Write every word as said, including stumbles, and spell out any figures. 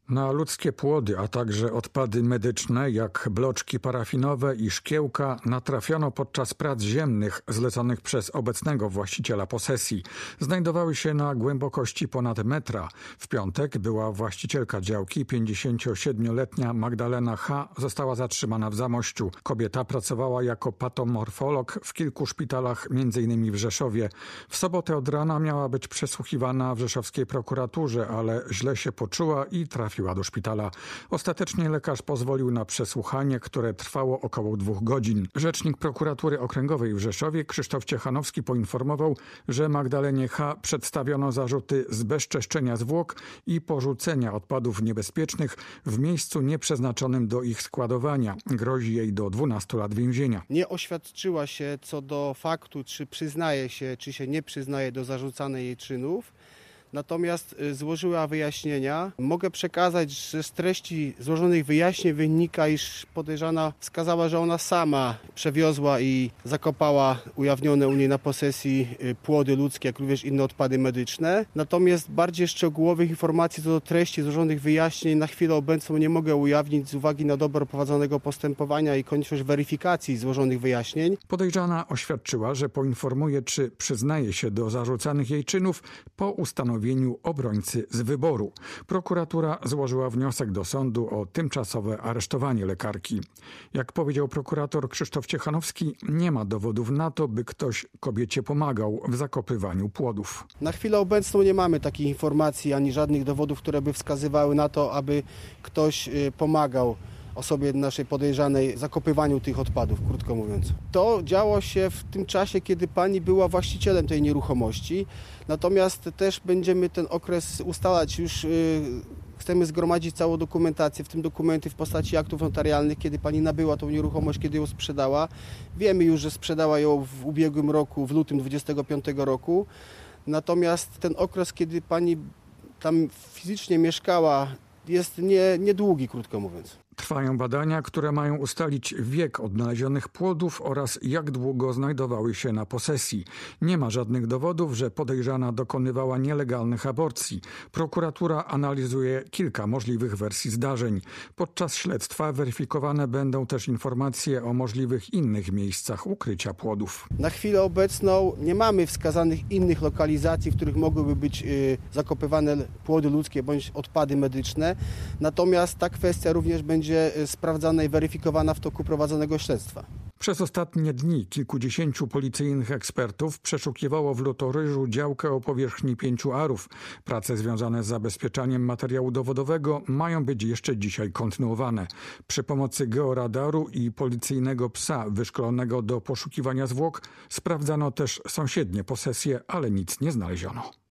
Na ludzkie płody, a także odpady medyczne jak bloczki parafinowe i szkiełka natrafiono podczas prac ziemnych zleconych przez obecnego właściciela posesji. Znajdowały się na głębokości ponad metra. W piątek była właścicielka działki, pięćdziesięciosiedmioletnia Magdalena H. została zatrzymana w Zamościu. Kobieta pracowała jako patomorfolog w kilku szpitalach, między innymi w Rzeszowie. W sobotę od rana miała być przesłuchiwana w rzeszowskiej prokuraturze, ale źle się poczuła i trafiła do szpitala. Ostatecznie lekarz pozwolił na przesłuchanie, które trwało około dwóch godzin. Rzecznik prokuratury okręgowej w Rzeszowie Krzysztof Ciechanowski poinformował, że Magdalenie H. przedstawiono zarzuty zbezczeszczenia zwłok i porzucenia odpadów niebezpiecznych w miejscu nieprzeznaczonym do ich składowania. Grozi jej do dwunastu lat więzienia. Nie oświadczyła się co do faktu, czy przyznaje się, czy się nie przyznaje do zarzucanych jej czynów. Natomiast złożyła wyjaśnienia. Mogę przekazać, że z treści złożonych wyjaśnień wynika, iż podejrzana wskazała, że ona sama przewiozła i zakopała ujawnione u niej na posesji płody ludzkie, jak również inne odpady medyczne. Natomiast bardziej szczegółowych informacji co do treści złożonych wyjaśnień na chwilę obecną nie mogę ujawnić z uwagi na dobro prowadzonego postępowania i konieczność weryfikacji złożonych wyjaśnień. Podejrzana oświadczyła, że poinformuje, czy przyznaje się do zarzucanych jej czynów po ustanowieniu obrońcy z wyboru. Prokuratura złożyła wniosek do sądu o tymczasowe aresztowanie lekarki. Jak powiedział prokurator Krzysztof Ciechanowski, nie ma dowodów na to, by ktoś kobiecie pomagał w zakopywaniu płodów. Na chwilę obecną nie mamy takich informacji ani żadnych dowodów, które by wskazywały na to, aby ktoś pomagał osobie naszej podejrzanej w zakopywaniu tych odpadów, krótko mówiąc. To działo się w tym czasie, kiedy pani była właścicielem tej nieruchomości. Natomiast też będziemy ten okres ustalać. Już yy, chcemy zgromadzić całą dokumentację, w tym dokumenty w postaci aktów notarialnych, kiedy pani nabyła tą nieruchomość, kiedy ją sprzedała. Wiemy już, że sprzedała ją w ubiegłym roku, w lutym dwudziestego piątego roku. Natomiast ten okres, kiedy pani tam fizycznie mieszkała, jest nie, niedługi, krótko mówiąc. Trwają badania, które mają ustalić wiek odnalezionych płodów oraz jak długo znajdowały się na posesji. Nie ma żadnych dowodów, że podejrzana dokonywała nielegalnych aborcji. Prokuratura analizuje kilka możliwych wersji zdarzeń. Podczas śledztwa weryfikowane będą też informacje o możliwych innych miejscach ukrycia płodów. Na chwilę obecną nie mamy wskazanych innych lokalizacji, w których mogłyby być y, zakopywane płody ludzkie bądź odpady medyczne. Natomiast ta kwestia również będzie sprawdzana i weryfikowana w toku prowadzonego śledztwa. Przez ostatnie dni kilkudziesięciu policyjnych ekspertów przeszukiwało w Lutoryżu działkę o powierzchni pięciu arów. Prace związane z zabezpieczaniem materiału dowodowego mają być jeszcze dzisiaj kontynuowane. Przy pomocy georadaru i policyjnego psa wyszkolonego do poszukiwania zwłok sprawdzano też sąsiednie posesje, ale nic nie znaleziono.